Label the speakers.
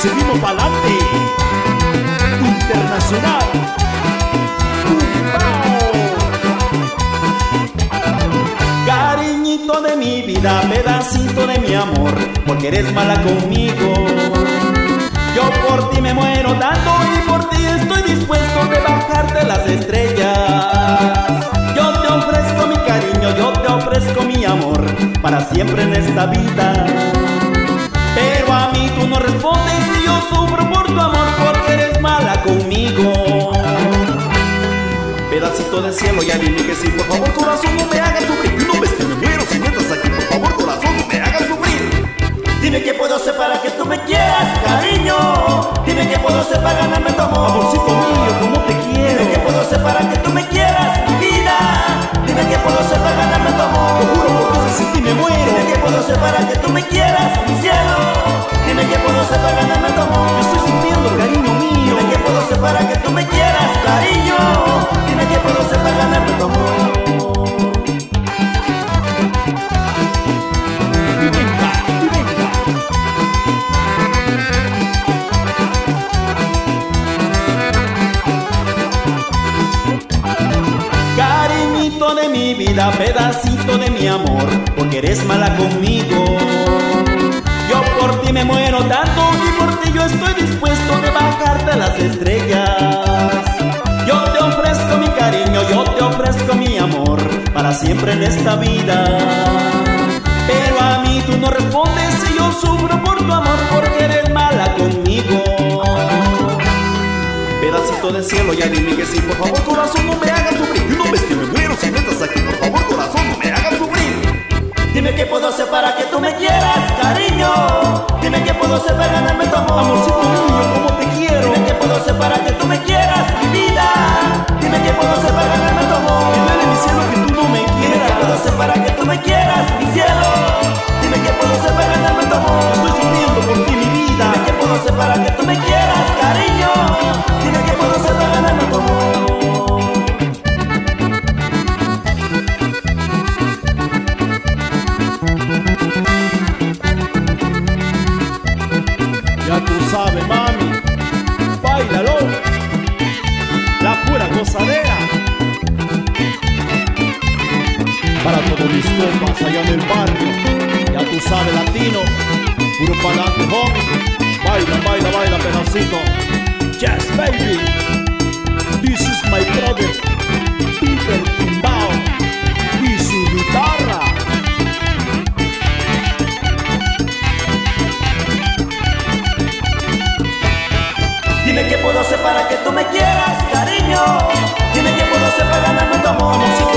Speaker 1: seguimos pa'lante. Internacional.
Speaker 2: Cariñito de mi vida, pedacito de mi amor, porque eres mala conmigo. Yo por ti me muero tanto y por ti estoy dispuesto de bajarte las estrellas. Yo te ofrezco mi cariño, yo te ofrezco mi amor, para siempre en esta vida. Pero a mí tú no respondes y yo sufro por tu amor, porque eres mala conmigo. Pedacito de cielo, ya dime que sí, por favor corazón, no me hagas sufrir. No ves que me muero si no estás aquí, por favor corazón, no me hagas sufrir. Dime qué puedo hacer para que tú me quieras, cariño. Dime qué puedo hacer para ganarme tu amor.
Speaker 1: Amorcito mío, cómo te quiero.
Speaker 2: Dime qué puedo hacer para que tú me quieras, mi vida. Dime qué puedo hacer para ganarme tu amor.
Speaker 1: Te juro porque sin ti me muero.
Speaker 2: Dime qué puedo hacer para que tú me quieras, mi cielo. Dime qué puedo hacer para ganarme tu amor.
Speaker 1: Yo estoy sufriendo, cariño mío.
Speaker 2: Dime qué puedo hacer para que tú me quieras, cariño. Dime qué puedo hacer para ganarme tu amor. Cariñito de mi vida, pedacito de mi amor, porque eres mala conmigo. Yo por ti me muero tanto y por ti yo estoy dispuesto de bajarte a las estrellas. Yo te ofrezco mi cariño, yo te ofrezco mi amor, para siempre en esta vida. Pero a mí tú no respondes y yo sufro por tu amor, porque eres mala conmigo. Pedacito de cielo, ya dime que sí, por favor corazón, no me hagas sufrir. No ves que me muero si no estás aquí, por favor corazón, no me hagas sufrir. Dime qué puedo hacer para que tú me quieras, cariño. Dime qué puedo hacer para ganarme tu amor.
Speaker 1: Amorcito mío, cómo te quiero.
Speaker 2: Dime qué puedo hacer para que tú me quieras, mi vida. Dime qué puedo hacer para ganarme tu amor.
Speaker 1: Que duele mi cielo que tú no me
Speaker 2: Dime
Speaker 1: quieras.
Speaker 2: qué puedo hacer para que tú me quieras, mi cielo. Dime qué puedo hacer para ganarme tu amor.
Speaker 1: Estoy sufriendo por ti, mi vida.
Speaker 2: Dime qué puedo hacer para que tú me quieras, cariño. Dime qué puedo hacer para ganarme tu amor.
Speaker 1: Ya tú sabes, mami, báilalo, la pura gozadera. Para todos mis compas allá en el barrio, ya tú sabes, latino, puro pa'lante, homie. Baila, baila, baila, pedacito. Yes, baby. This is my brother, Peter Timbao, y su guitarra.
Speaker 2: Dime qué puedo hacer para que tú me quieras, cariño. Dime qué puedo hacer para ganarme tu amor.